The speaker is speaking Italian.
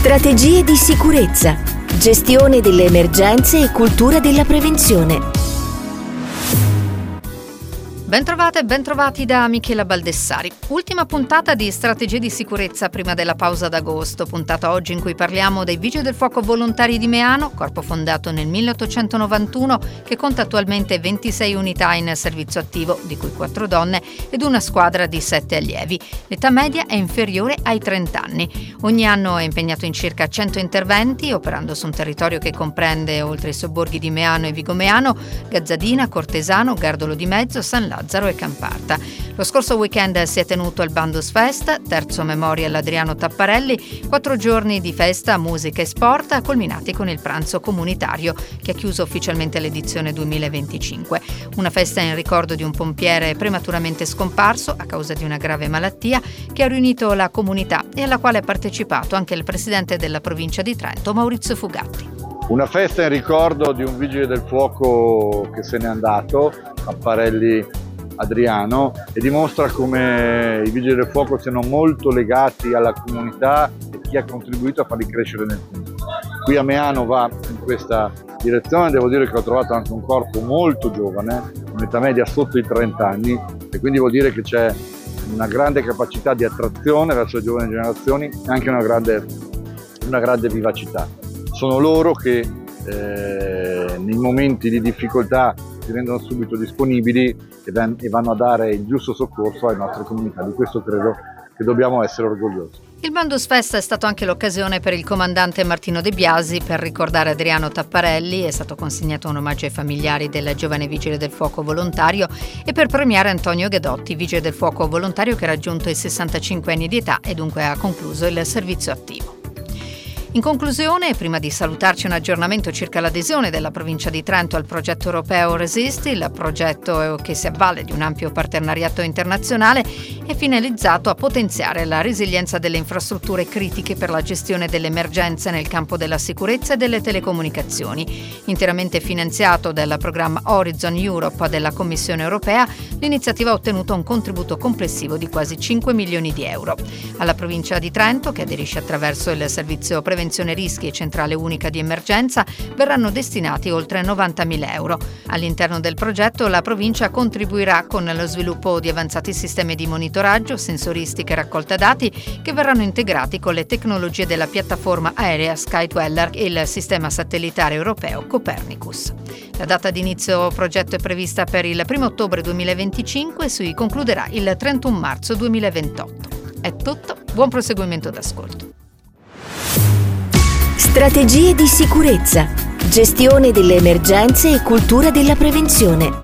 Strategie di sicurezza, gestione delle emergenze e cultura della prevenzione. Bentrovate e bentrovati da Michela Baldessari. Ultima puntata di Strategie di sicurezza prima della pausa d'agosto. Puntata oggi in cui parliamo dei Vigili del Fuoco Volontari di Meano, corpo fondato nel 1891 che conta attualmente 26 unità in servizio attivo, di cui 4 donne ed una squadra di 7 allievi. L'età media è inferiore ai 30 anni. Ogni anno è impegnato in circa 100 interventi, operando su un territorio che comprende, oltre i sobborghi di Meano e Vigomeano, Gazzadina, Cortesano, Gardolo di Mezzo, San Lazzaro e Camparta. Lo scorso weekend si è tenuto il Bandus Fest, terzo memorial Adriano Tapparelli, 4 giorni di festa, musica e sport, culminati con il pranzo comunitario che ha chiuso ufficialmente l'edizione 2025. Una festa in ricordo di un pompiere prematuramente scomparso a causa di una grave malattia che ha riunito la comunità e alla quale ha partecipato anche il presidente della provincia di Trento, Maurizio Fugatti. Una festa in ricordo di un vigile del fuoco che se n'è andato, Tapparelli Adriano, e dimostra come i vigili del fuoco siano molto legati alla comunità e chi ha contribuito a farli crescere nel tempo. Qui a Meano va in questa direzione, devo dire che ho trovato anche un corpo molto giovane, un'età media sotto i 30 anni, e quindi vuol dire che c'è una grande capacità di attrazione verso le giovani generazioni e anche una grande vivacità. Sono loro che nei momenti di difficoltà si rendono subito disponibili e vanno a dare il giusto soccorso alle nostre comunità. Di questo credo che dobbiamo essere orgogliosi. Il Bandus Fest è stato anche l'occasione per il comandante Martino De Biasi per ricordare Adriano Tapparelli. È stato consegnato un omaggio ai familiari del giovane vigile del fuoco volontario e per premiare Antonio Ghedotti, vigile del fuoco volontario che ha raggiunto i 65 anni di età e dunque ha concluso il servizio attivo. In conclusione, prima di salutarci, un aggiornamento circa l'adesione della provincia di Trento al progetto europeo Resist. Il progetto, che si avvale di un ampio partenariato internazionale, è finalizzato a potenziare la resilienza delle infrastrutture critiche per la gestione delle emergenze nel campo della sicurezza e delle telecomunicazioni. Interamente finanziato dal programma Horizon Europe della Commissione europea, l'iniziativa ha ottenuto un contributo complessivo di quasi 5 milioni di euro. Alla provincia di Trento, che aderisce attraverso il servizio prevenzione rischi e centrale unica di emergenza, verranno destinati oltre 90.000 euro. All'interno del progetto la provincia contribuirà con lo sviluppo di avanzati sistemi di monitoraggio, sensoristica e raccolta dati che verranno integrati con le tecnologie della piattaforma aerea Skydweller e il sistema satellitare europeo Copernicus. La data di inizio progetto è prevista per il 1 ottobre 2025 e si concluderà il 31 marzo 2028. È tutto, buon proseguimento d'ascolto. Strategie di sicurezza, gestione delle emergenze e cultura della prevenzione.